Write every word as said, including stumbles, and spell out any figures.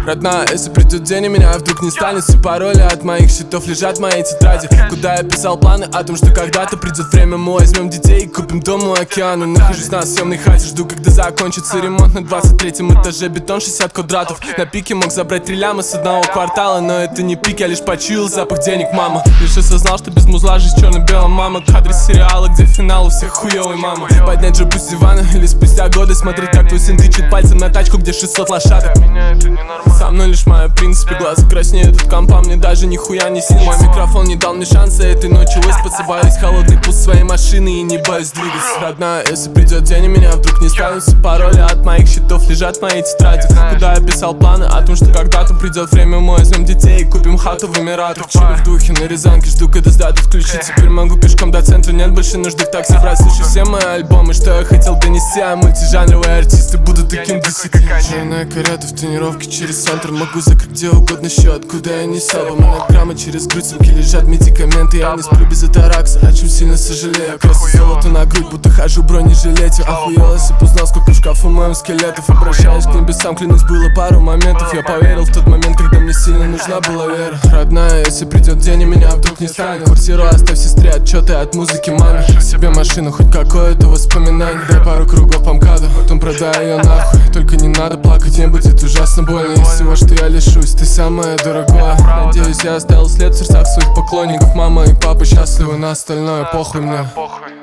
Родная, если придет день и меня вдруг не станет, все пароли от моих счетов лежат в моей тетради, куда я писал планы о том, что когда-то придет время, мы возьмем детей и купим дом у океана. Нахожусь на съемной хате, жду, когда закончится ремонт на двадцать третьем этаже, бетон шестьдесят квадратов. На пике мог забрать три ляма с одного квартала, но это не пик, я лишь почуял запах денег, мама. Лишь осознал, что без музла жизнь черно-белая, мама. Кадры сериала, где финал у всех хуёвый, мама. Поднять же пусть дивана или спустя годы смотреть, как твой сын тычет пальцем на тачку, где шестьсот лошадок. Со мной лишь моя принципе, глаза краснеют от компа, мне даже нихуя не снилось. Мой микрофон не дал мне шанса этой ночью выспаться, боюсь холодный пуст своей машины и не боюсь двигаться. Родная, если придет день и меня вдруг не станет, все пароли от моих счетов лежат в моей тетради, куда я писал планы о том, что когда-то придет время, мы возьмем детей и купим хату в Эмиратах. Чили в духе на Рязанке, жду, когда сдадут ключи. Теперь могу пешком до центра, нет больше нужды в такси брать. Слушай все мои альбомы, что я хотел донести, а мультижанровые артисты будут таким десяти. Черная карета в тренировке через центр, могу закрыть где угодно счет, куда я не сяду. Монограммы через грудь, сумки лежат медикаменты. Я не сплю без атаракса, о чем сильно сожалею. Красу золото на грудь, будто хожу в бронежилете. Охуел, если б узнал, сколько в шкафу моем скелетов. Обращаюсь к небесам, клянусь, было пару моментов. Я поверил в тот момент, когда мне сильно нужна была вера. Родная, если придет день и меня вдруг не станет, квартиру оставь сестре, отчеты от музыки маме. Себе машину, хоть какое-то воспоминание. Дай пару кругов по МКАДу, потом продай ее нахуй. Только не надо плакать, мне будет ужасно больно из всего, что я лишусь. Ты самое дорогое. Надеюсь, я оставил след в сердцах своих поклонников. Мама и папа счастливы, на остальное похуй мне.